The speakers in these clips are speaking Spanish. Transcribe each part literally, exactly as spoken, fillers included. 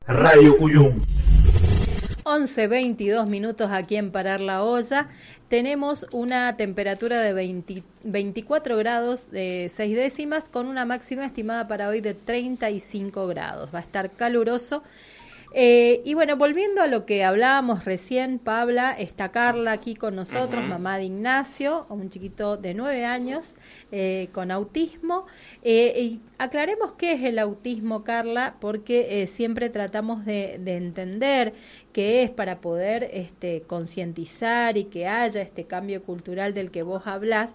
Radio Cuyum. once veintidós minutos aquí en Parar la Olla. Tenemos una temperatura de veinte, veinticuatro grados eh, seis décimas con una máxima estimada para hoy de treinta y cinco grados. Va a estar caluroso. Eh, y bueno, volviendo a lo que hablábamos recién, Pabla, está Carla aquí con nosotros, uh-huh. mamá de Ignacio, un chiquito de nueve años eh, con autismo. Eh, y aclaremos qué es el autismo, Carla, porque eh, siempre tratamos de, de entender qué es para poder este, concientizar y que haya este cambio cultural del que vos hablás.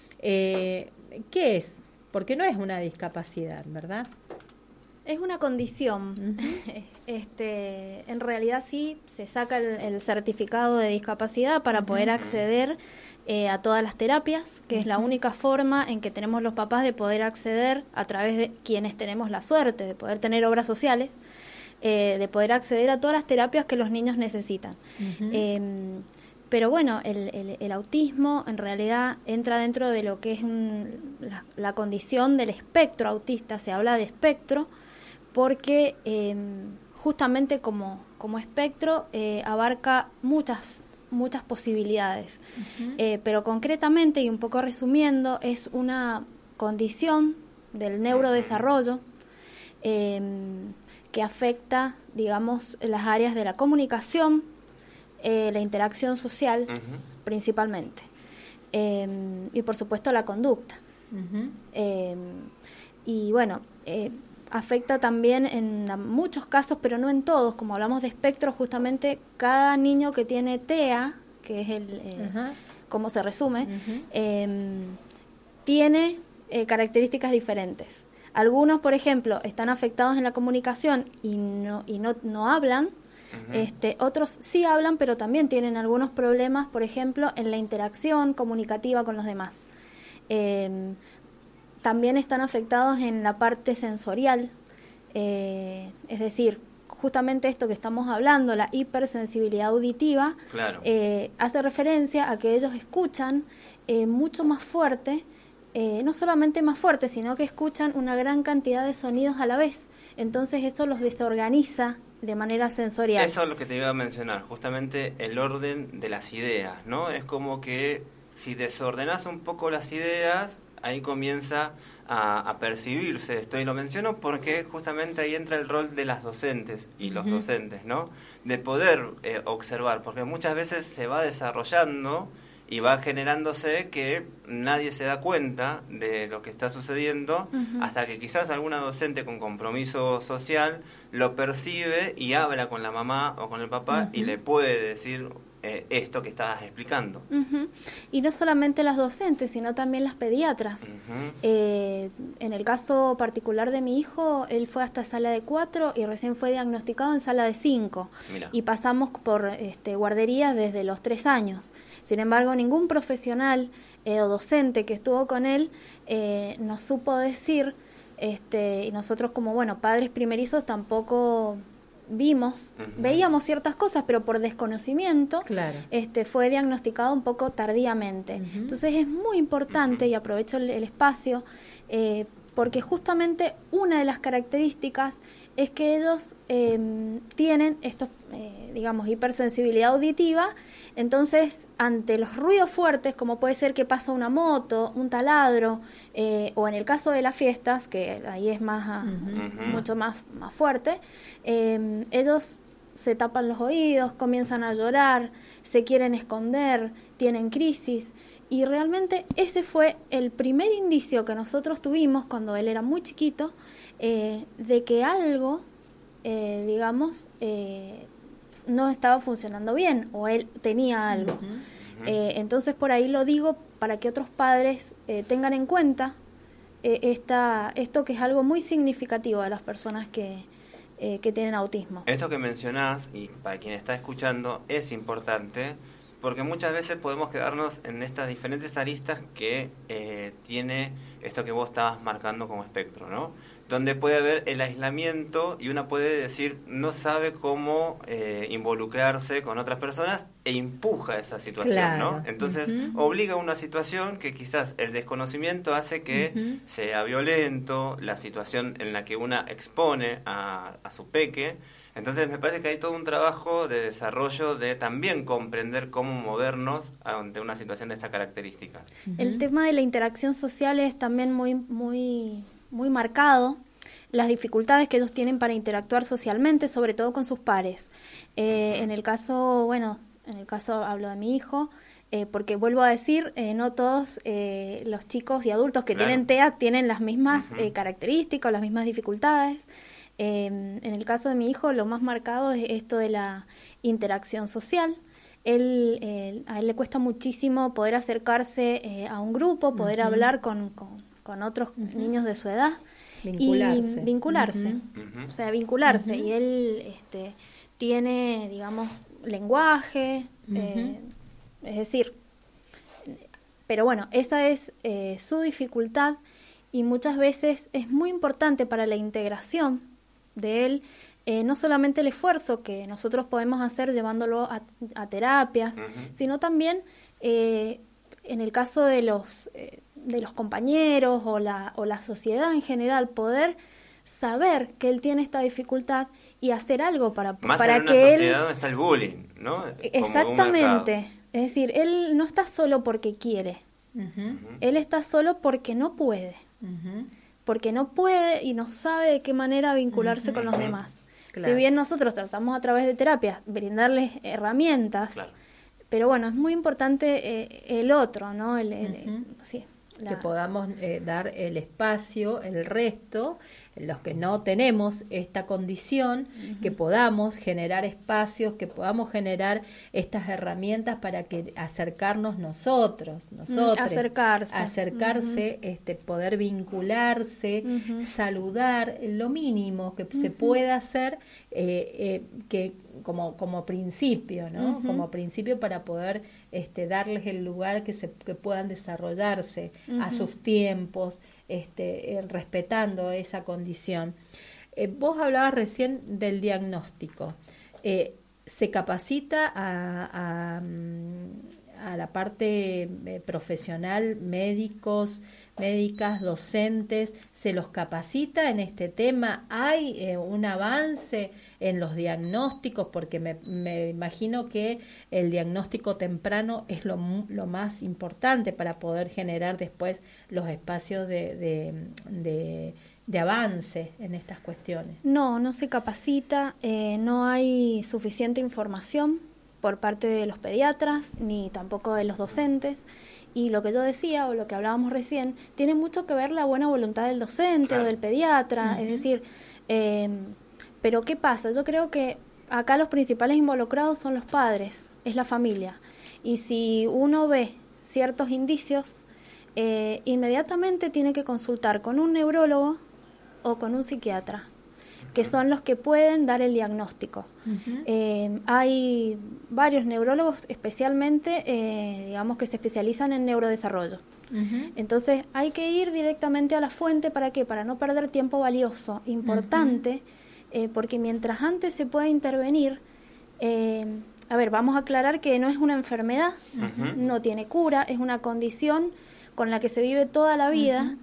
Eh, ¿Qué es? Porque no es una discapacidad, ¿verdad? Es una condición. Uh-huh. Este, en realidad sí se saca el, el certificado de discapacidad para uh-huh. poder acceder eh, a todas las terapias, que uh-huh. es la única forma en que tenemos los papás de poder acceder a través de quienes tenemos la suerte de poder tener obras sociales, eh, de poder acceder a todas las terapias que los niños necesitan. Uh-huh. Eh, pero bueno, el, el, el autismo en realidad entra dentro de lo que es un, la, la condición del espectro autista. Se habla de espectro porque eh, justamente como, como espectro eh, abarca muchas, muchas posibilidades. Uh-huh. Eh, pero concretamente, y un poco resumiendo, es una condición del neurodesarrollo eh, que afecta, digamos, las áreas de la comunicación, eh, la interacción social, uh-huh. principalmente, eh, y por supuesto la conducta. Uh-huh. Eh, y bueno, eh, afecta también en muchos casos, pero no en todos. Como hablamos de espectro, justamente cada niño que tiene T E A, que es el eh, uh-huh. cómo se resume, uh-huh. eh, tiene eh, características diferentes. Algunos, por ejemplo, están afectados en la comunicación y no y no, no hablan. Uh-huh. Este, otros sí hablan, pero también tienen algunos problemas, por ejemplo, en la interacción comunicativa con los demás. Eh, También están afectados en la parte sensorial, eh, es decir, justamente esto que estamos hablando, la hipersensibilidad auditiva, claro. eh, hace referencia a que ellos escuchan eh, mucho más fuerte, eh, no solamente más fuerte, sino que escuchan una gran cantidad de sonidos a la vez. Entonces esto los desorganiza de manera sensorial. Eso es lo que te iba a mencionar, justamente el orden de las ideas, ¿no? Es como que si desordenás un poco las ideas, ahí comienza a, a percibirse esto, y lo menciono porque justamente ahí entra el rol de las docentes y los uh-huh. docentes, ¿no? De poder eh, observar, porque muchas veces se va desarrollando y va generándose que nadie se da cuenta de lo que está sucediendo uh-huh. hasta que quizás alguna docente con compromiso social lo percibe y habla con la mamá o con el papá uh-huh. y le puede decir Eh, esto que estabas explicando. Uh-huh. Y no solamente las docentes, sino también las pediatras. Uh-huh. Eh, en el caso particular de mi hijo, él fue hasta sala de cuatro y recién fue diagnosticado en sala de cinco. Mira. Y pasamos por este, guarderías desde los tres años. Sin embargo, ningún profesional eh, o docente que estuvo con él eh, nos supo decir, este, y nosotros como bueno padres primerizos tampoco vimos, uh-huh. veíamos ciertas cosas, pero por desconocimiento claro. este, fue diagnosticado un poco tardíamente. Uh-huh. Entonces es muy importante, uh-huh. y aprovecho el, el espacio, eh, porque justamente una de las características es que ellos eh, tienen estos, eh, digamos, hipersensibilidad auditiva. Entonces, ante los ruidos fuertes, como puede ser que pasa una moto, un taladro, eh, o en el caso de las fiestas, que ahí es más uh-huh. mucho más, más fuerte, eh, ellos se tapan los oídos, comienzan a llorar, se quieren esconder, tienen crisis. Y realmente ese fue el primer indicio que nosotros tuvimos cuando él era muy chiquito, eh, de que algo, eh, digamos, eh, no estaba funcionando bien, o él tenía algo. Uh-huh. Eh, entonces por ahí lo digo para que otros padres eh, tengan en cuenta eh, esta, esto que es algo muy significativo de las personas que, eh, que tienen autismo. Esto que mencionás, y para quien está escuchando, es importante, porque muchas veces podemos quedarnos en estas diferentes aristas que eh, tiene esto que vos estabas marcando como espectro, ¿no? Donde puede haber el aislamiento y una puede decir, no sabe cómo eh, involucrarse con otras personas e empuja esa situación, claro. ¿no? Entonces uh-huh. obliga a una situación que quizás el desconocimiento hace que uh-huh. sea violento, la situación en la que una expone a, a su peque, Entonces me parece que hay todo un trabajo de desarrollo de también comprender cómo movernos ante una situación de esta característica. El tema de la interacción social es también muy, muy, muy marcado. Las dificultades que ellos tienen para interactuar socialmente, sobre todo con sus pares. Eh, en el caso, bueno, en el caso hablo de mi hijo, eh, porque vuelvo a decir, eh, no todos eh, los chicos y adultos que Claro. tienen T E A tienen las mismas Uh-huh. eh, características o las mismas dificultades. Eh, en el caso de mi hijo, lo más marcado es esto de la interacción social. Él, eh, a él le cuesta muchísimo poder acercarse eh, a un grupo, poder Uh-huh. hablar con, con, con otros Uh-huh. niños de su edad. Vincularse. Y vincularse, Uh-huh. Uh-huh. o sea, vincularse. Uh-huh. Y él este, tiene, digamos, lenguaje, Uh-huh. eh, es decir, pero bueno, esa es eh, su dificultad y muchas veces es muy importante para la integración de él, eh, no solamente el esfuerzo que nosotros podemos hacer llevándolo a, a terapias, Uh-huh. sino también eh, en el caso de los eh, de los compañeros o la, o la sociedad en general, poder saber que él tiene esta dificultad y hacer algo para, Más para en una que sociedad él... donde está el bullying, ¿no? Como un mercado. Exactamente. Es decir, él no está solo porque quiere, Uh-huh. Ujú. él está solo porque no puede, Uh-huh. porque no puede y no sabe de qué manera vincularse con los Ujú. demás. Claro. Si bien nosotros tratamos a través de terapias brindarles herramientas, Claro. pero bueno, es muy importante eh, el otro, ¿no? El, el- Ujú. sí, Que la- podamos eh, dar el espacio, el resto, los que no tenemos esta condición, uh-huh. que podamos generar espacios, que podamos generar estas herramientas para que acercarnos nosotros, nosotros, acercarse, acercarse, uh-huh. este, poder vincularse, uh-huh. saludar, lo mínimo que uh-huh. se pueda hacer, eh, eh, que como como principio, ¿no? Uh-huh. Como principio para poder este, darles el lugar que se que puedan desarrollarse uh-huh. a sus tiempos, este, eh, respetando esa condición. Eh, vos hablabas recién del diagnóstico. Eh, ¿Se capacita a, a, a la parte eh, profesional, médicos, médicas, docentes, se los capacita en este tema? ¿Hay eh, un avance en los diagnósticos? Porque me, me imagino que el diagnóstico temprano es lo, lo más importante para poder generar después los espacios de, de, de, de avance en estas cuestiones. No, no se capacita, eh, no hay suficiente información por parte de los pediatras ni tampoco de los docentes. Y lo que yo decía o lo que hablábamos recién, tiene mucho que ver la buena voluntad del docente claro. o del pediatra, uh-huh. es decir, eh, pero ¿qué pasa? Yo creo que acá los principales involucrados son los padres, es la familia. Y si uno ve ciertos indicios, eh, inmediatamente tiene que consultar con un neurólogo o con un psiquiatra, que son los que pueden dar el diagnóstico. Uh-huh. Eh, hay varios neurólogos especialmente, eh, digamos, que se especializan en neurodesarrollo. Uh-huh. Entonces hay que ir directamente a la fuente, ¿para qué? Para no perder tiempo valioso, importante, uh-huh. eh, porque mientras antes se puede intervenir, eh, a ver, vamos a aclarar que no es una enfermedad, uh-huh. no tiene cura, es una condición con la que se vive toda la vida, uh-huh.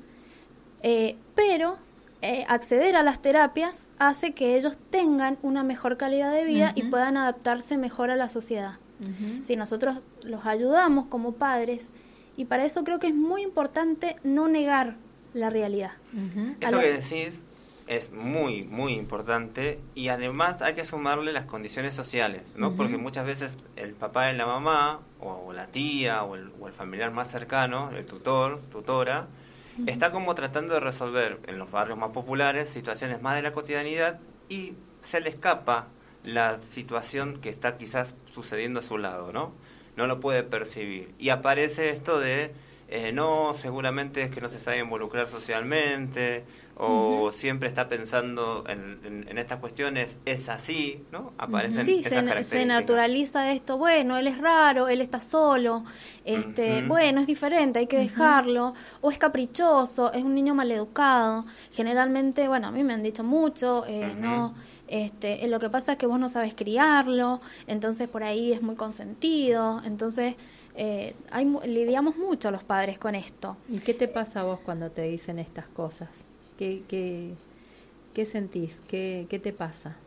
eh, pero... Eh, acceder a las terapias hace que ellos tengan una mejor calidad de vida uh-huh. y puedan adaptarse mejor a la sociedad. Uh-huh. Si nosotros los ayudamos como padres, y para eso creo que es muy importante no negar la realidad. Uh-huh. Eso que decís es muy, muy importante, y además hay que sumarle las condiciones sociales, ¿no? Uh-huh. Porque muchas veces el papá y la mamá, o, o la tía, o el, o el familiar más cercano, el tutor, tutora, está como tratando de resolver en los barrios más populares situaciones más de la cotidianidad y se le escapa la situación que está quizás sucediendo a su lado, ¿no? No lo puede percibir. Y aparece esto de, eh, no, seguramente es que no se sabe involucrar socialmente, o uh-huh. siempre está pensando en, en, en estas cuestiones, es así, ¿no? Aparecen sí, esas se, características. Se naturaliza esto, bueno, él es raro, él está solo, este, uh-huh. bueno, es diferente, hay que uh-huh. dejarlo, o es caprichoso, es un niño maleducado. Generalmente, bueno, a mí me han dicho mucho, eh, uh-huh. no, este, lo que pasa es que vos no sabes criarlo, entonces por ahí es muy consentido, entonces eh, hay, lidiamos mucho los padres con esto. ¿Y qué te pasa a vos cuando te dicen estas cosas? ¿Qué, qué, qué sentís? ¿Qué, qué te pasa?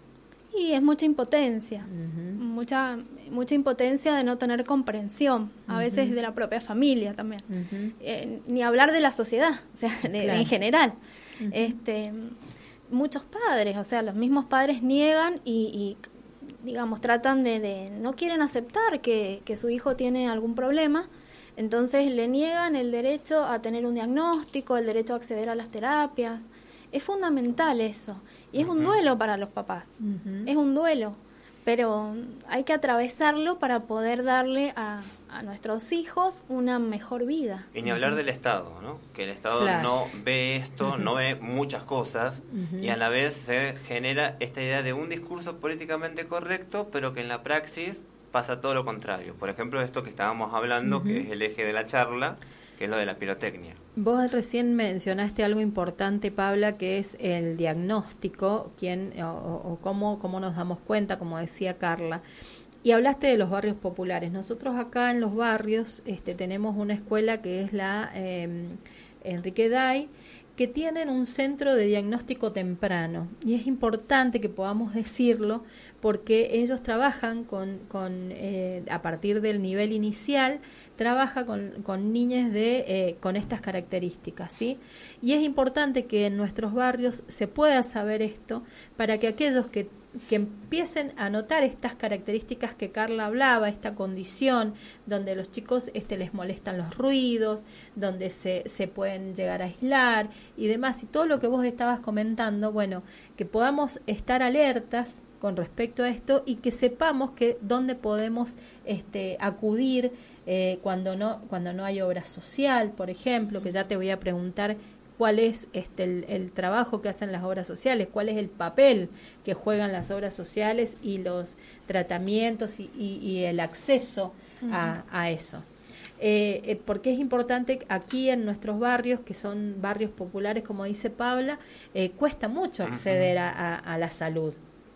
Y es mucha impotencia, uh-huh. mucha mucha impotencia de no tener comprensión, a uh-huh. veces de la propia familia también. Uh-huh. Eh, ni hablar de la sociedad, o sea, de, claro. de, en general. Uh-huh. Este, muchos padres, o sea, los mismos padres niegan y, y digamos, tratan de, de no quieren aceptar que, que su hijo tiene algún problema, entonces le niegan el derecho a tener un diagnóstico, el derecho a acceder a las terapias. Es fundamental eso, y es un duelo para los papás, uh-huh. es un duelo, pero hay que atravesarlo para poder darle a, a nuestros hijos una mejor vida. Y ni hablar uh-huh. del Estado, ¿no? Que el Estado claro. no ve esto, uh-huh. no ve muchas cosas, uh-huh. y a la vez se genera esta idea de un discurso políticamente correcto, pero que en la praxis pasa todo lo contrario. Por ejemplo, esto que estábamos hablando, uh-huh. que es el eje de la charla, que es lo de la pirotecnia. Vos recién mencionaste algo importante, Paula, que es el diagnóstico, quién o, o cómo, cómo nos damos cuenta, como decía Carla. Y hablaste de los barrios populares. Nosotros acá en los barrios este, tenemos una escuela que es la eh, Enrique Day, que tienen un centro de diagnóstico temprano, y es importante que podamos decirlo porque ellos trabajan con, con eh, a partir del nivel inicial, trabaja con, con niñas de eh, con estas características, ¿sí? Y es importante que en nuestros barrios se pueda saber esto para que aquellos que que empiecen a notar estas características que Carla hablaba, esta condición donde los chicos este, les molestan los ruidos, donde se, se pueden llegar a aislar y demás, y todo lo que vos estabas comentando, bueno, que podamos estar alertas con respecto a esto y que sepamos que dónde podemos este, acudir eh, cuando no, cuando no hay obra social, por ejemplo, que ya te voy a preguntar cuál es este el, el trabajo que hacen las obras sociales, cuál es el papel que juegan las obras sociales y los tratamientos y, y, y el acceso uh-huh. a, a eso. Eh, eh, porque es importante aquí en nuestros barrios, que son barrios populares, como dice Paula, eh, cuesta mucho acceder a, a, a la salud.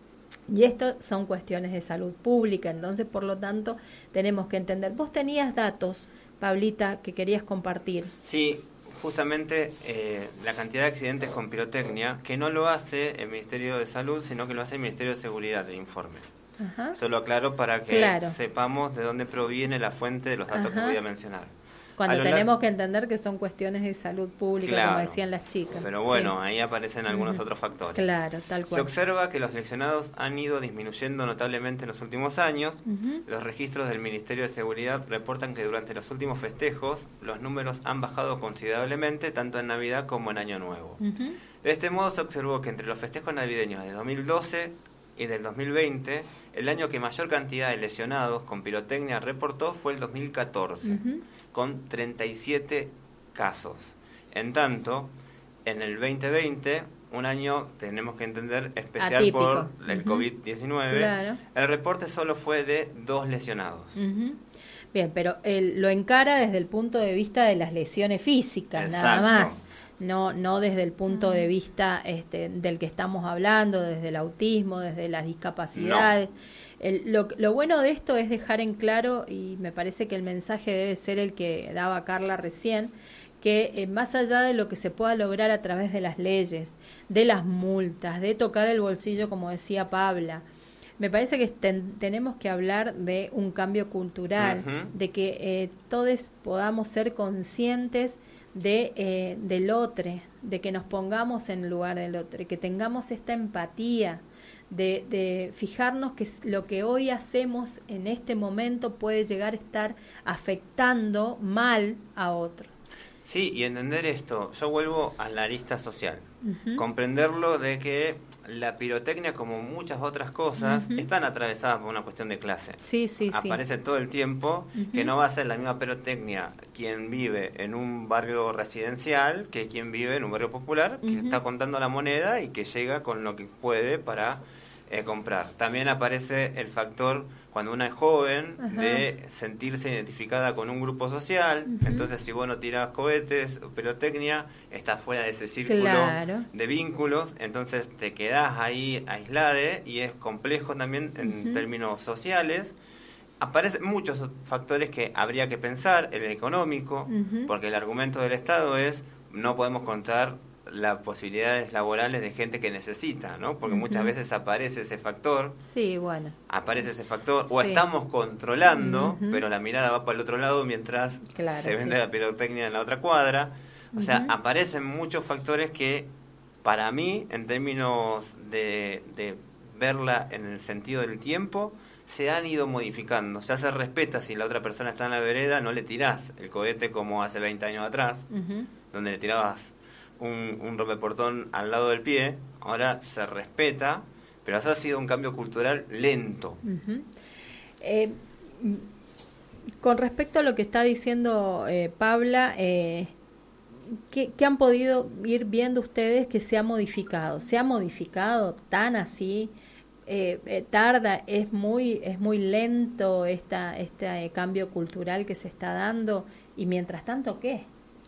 Y esto son cuestiones de salud pública, entonces por lo tanto tenemos que entender. Vos tenías datos, Pablita, que querías compartir. Sí. Justamente eh, la cantidad de accidentes con pirotecnia, que no lo hace el Ministerio de Salud, sino que lo hace el Ministerio de Seguridad, de informe. Ajá. Eso lo aclaro para que claro. sepamos de dónde proviene la fuente de los datos Ajá. que voy a mencionar. Cuando tenemos que entender que son cuestiones de salud pública, claro, como decían las chicas. Pero bueno, sí. ahí aparecen algunos uh-huh. otros factores. Claro, tal cual. Se observa que los lesionados han ido disminuyendo notablemente en los últimos años. Uh-huh. Los registros del Ministerio de Seguridad reportan que durante los últimos festejos los números han bajado considerablemente, tanto en Navidad como en Año Nuevo. Uh-huh. De este modo se observó que entre los festejos navideños de dos mil doce y del dos mil veinte, el año que mayor cantidad de lesionados con pirotecnia reportó fue el dos mil catorce. Uh-huh. Con treinta y siete casos. En tanto, en el veinte veinte, un año, tenemos que entender, especial Atípico. por el uh-huh. covid diecinueve, claro. el reporte solo fue de dos lesionados. Uh-huh. Bien, pero él lo encara desde el punto de vista de las lesiones físicas, Exacto. nada más. No, no desde el punto uh-huh. de vista este, del que estamos hablando, desde el autismo, desde las discapacidades. No. El, lo, lo bueno de esto es dejar en claro, y me parece que el mensaje debe ser el que daba Carla recién, que eh, más allá de lo que se pueda lograr a través de las leyes, de las multas, de tocar el bolsillo, como decía Paula, me parece que ten, tenemos que hablar de un cambio cultural, uh-huh. de que eh, todos podamos ser conscientes de eh, del otro, de que nos pongamos en lugar del otro, que tengamos esta empatía, de, de fijarnos que lo que hoy hacemos en este momento puede llegar a estar afectando mal a otro. Sí, y entender esto, yo vuelvo a la arista social, uh-huh. comprenderlo de que la pirotecnia, como muchas otras cosas, uh-huh. están atravesadas por una cuestión de clase. Sí, sí, Aparece sí. todo el tiempo uh-huh. que no va a ser la misma pirotecnia quien vive en un barrio residencial que quien vive en un barrio popular, uh-huh. que está contando la moneda y que llega con lo que puede para eh, comprar. También aparece el factor, cuando una es joven, uh-huh. de sentirse identificada con un grupo social. Uh-huh. Entonces, si vos no tirás cohetes o pirotecnia, estás fuera de ese círculo claro. de vínculos, entonces te quedás ahí aislade, y es complejo también en uh-huh. términos sociales. Aparecen muchos factores que habría que pensar, el económico, uh-huh. porque el argumento del Estado es: no podemos contar las posibilidades laborales de gente que necesita, ¿no? Porque uh-huh. muchas veces aparece ese factor. Sí, bueno. Aparece ese factor, o sí. estamos controlando, uh-huh. pero la mirada va para el otro lado mientras claro, se vende sí. la pirotecnia en la otra cuadra. O uh-huh. sea, aparecen muchos factores que, para mí, en términos de, de verla en el sentido del tiempo, se han ido modificando. Ya se respeta si la otra persona está en la vereda, no le tirás el cohete como hace veinte años atrás, uh-huh. donde le tirabas un, un rompeportón al lado del pie. Ahora se respeta, pero eso ha sido un cambio cultural lento. Uh-huh. Eh, con respecto a lo que está diciendo eh, Paula, eh, ¿qué, ¿qué han podido ir viendo ustedes que se ha modificado? ¿Se ha modificado tan así? Eh, eh, tarda, es muy es muy lento esta, este eh, cambio cultural que se está dando, y mientras tanto, ¿qué?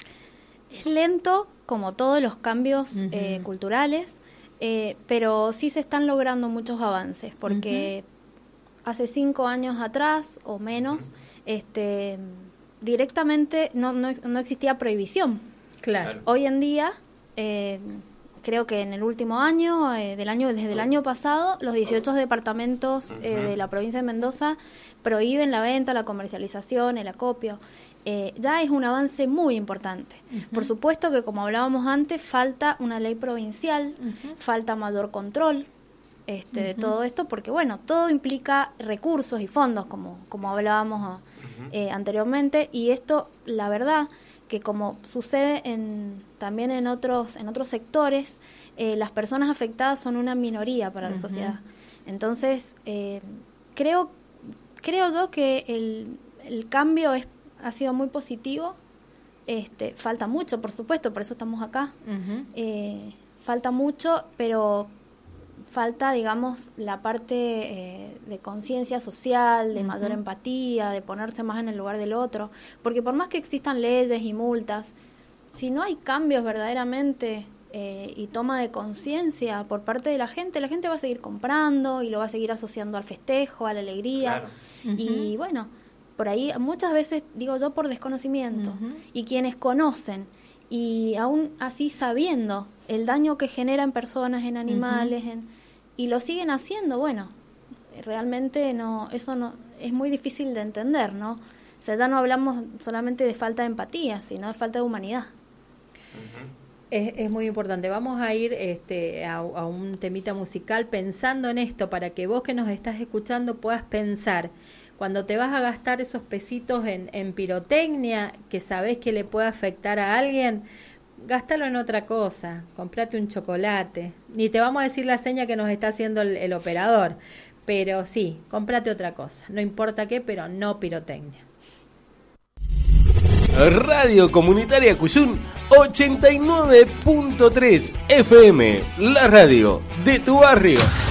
Es lento como todos los cambios uh-huh. eh, culturales, eh, pero sí se están logrando muchos avances, porque uh-huh. hace cinco años atrás o menos, uh-huh. este directamente no, no, no existía prohibición. Claro. Hoy en día eh, creo que en el último año, eh, del año desde el año pasado, los dieciocho departamentos eh, de la provincia de Mendoza prohíben la venta, la comercialización, el acopio. Eh, ya es un avance muy importante. Uh-huh. Por supuesto que, como hablábamos antes, falta una ley provincial, uh-huh. falta mayor control este, uh-huh. de todo esto, porque bueno, todo implica recursos y fondos, como, como hablábamos uh-huh. eh, anteriormente, y esto, la verdad, que como sucede en, también en otros en otros sectores, eh, las personas afectadas son una minoría para uh-huh. la sociedad. Entonces, eh, creo creo yo que el, el cambio es ha sido muy positivo. Este, falta mucho, por supuesto, por eso estamos acá. Uh-huh. Eh, falta mucho, pero falta, digamos, la parte eh, de conciencia social, de uh-huh. mayor empatía, de ponerse más en el lugar del otro, porque por más que existan leyes y multas, si no hay cambios verdaderamente eh, y toma de conciencia por parte de la gente, la gente va a seguir comprando y lo va a seguir asociando al festejo, a la alegría. Claro. Uh-huh. Y bueno, por ahí muchas veces, digo yo, por desconocimiento, uh-huh. y quienes conocen y aún así sabiendo el daño que genera en personas, en animales, uh-huh. en, y lo siguen haciendo, bueno, realmente no, eso no es muy difícil de entender, ¿no? O sea, ya no hablamos solamente de falta de empatía, sino de falta de humanidad. Uh-huh. Es, es muy importante. Vamos a ir este, a, a un temita musical pensando en esto, para que vos que nos estás escuchando puedas pensar, cuando te vas a gastar esos pesitos en, en pirotecnia, que sabés que le puede afectar a alguien, gástalo en otra cosa, comprate un chocolate. Ni te vamos a decir la seña que nos está haciendo el, el operador, pero sí, comprate otra cosa, no importa qué, pero no pirotecnia. Radio Comunitaria Cuyún ochenta y nueve punto tres F M, la radio de tu barrio.